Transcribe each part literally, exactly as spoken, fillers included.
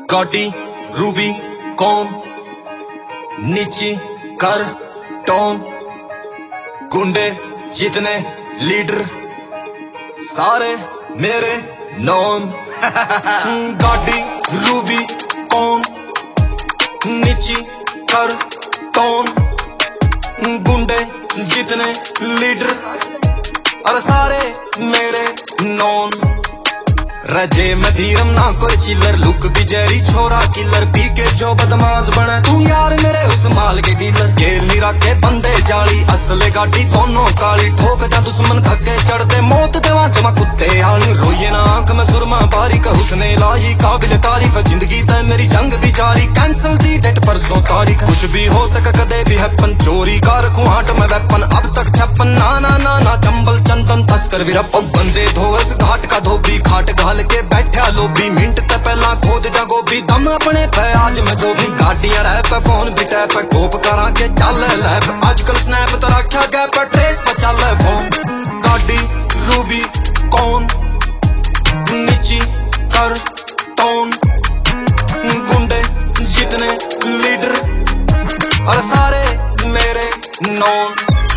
गाड़ी रूबी कौन नीची कर टोन गुंडे जितने लीडर सारे मेरे नॉन गाड़ी रूबी कौन नीची कर टोन गुंडे जितने लीडर और सारे मेरे नॉन रजे में धीरम ना कोई चिल्लर लुक भी जहरी छोरा किलर पी के जो बदमाश बने तू यार मेरे उस माल के डीलर जेल नहीं रखे बंदे जाली असले गाड़ी दोनों काली ठोक जा दुश्मन धक्के चढ़ते मौत देवा जमा कुत्ते आनी रोइए ना आंख में सुरमा बारी का हुस्ने लाई काबिल तारीफ जिंदगी तय मेरी जंग भी जारी कैंसल दी डेट परसों तारीख कुछ भी हो सके कदे भी हैपन चोरी का रखूं हाथ में वेपन अब तक छप्पन ना ना ना ना चंबल चंदन तस्कर भी रप बंदे धोस घाट का धोबी खाट घाल के बैठा लोबी मिनट ते पहला खोद जा गोभी दम अपने पे आज मैं जो भी गाड़ियां रह पे फोन भी टैप पे कोप करा के चल लैब आजकल स्नैप तो रखा गया पर ट्रेस पे चल फोन गाड़ी रूबी कौन नीची कर टोन गुंडे जितने लीडर और सारे मेरे नॉन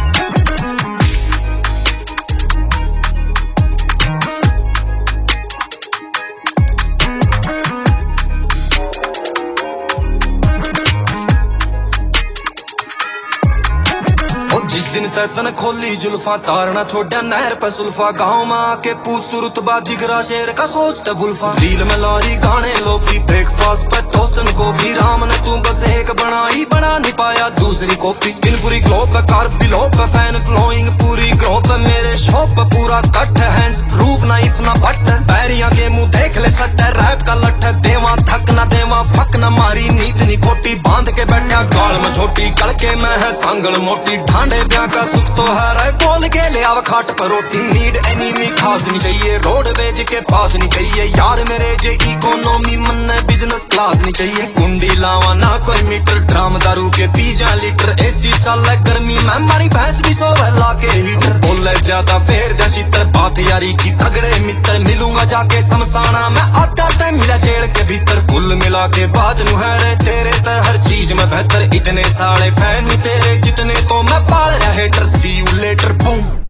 जिस दिन तन खोली जुल्फा तारना छोड़ा नहर पे सुल्फा गाँव में आके पूछ रुतबा जिगरा शेर का सोचते बुल्फा रील में लारी गाने लोफी ब्रेकफास्ट पे टोस्टन कॉफी राम ने तू बस एक बनाई बना नहीं पाया दूसरी कॉफी स्किन पूरी ग्लो पे कार बिलो पे फैन फ्लोइंग पूरी ग्रो पे मेरे शॉप पे पूरा कट हैंड्स प्रूफ नाइफ ना बट पैरिया के मुंह देख ले सट रैप का लट देवा थक ना देवा फक ना मारी नीत नी खोटी बांध के बैठा गाल में छोटी कल के मैं है सांगल मोटी ढांडे ब्याह का सुख तो है बोल के ले आव खाट पर रोटी नीड एनीमी खास नहीं चाहिए रोड वेज के पास नहीं चाहिए यार मेरे जे इकोनॉमी मन बिजनेस क्लास नहीं चाहिए कुंडी लावा ना कोई मीटर ड्राम दारू के पी जा लीटर एसी चल गर्मी में मारी भैंस भी सो ला के हीटर बोले ज्यादा फेर जा शीतर बात यारी की तगड़े मित्र मिलूंगा जाके समसाना मैं आता टाइम मिला जेल के भीतर कुल मिला के बाद नु है रे तेरे ते हर चीज में बेहतर इतने साले फैन तेरे जितने तो मैं पाल रहा hater see you later boom.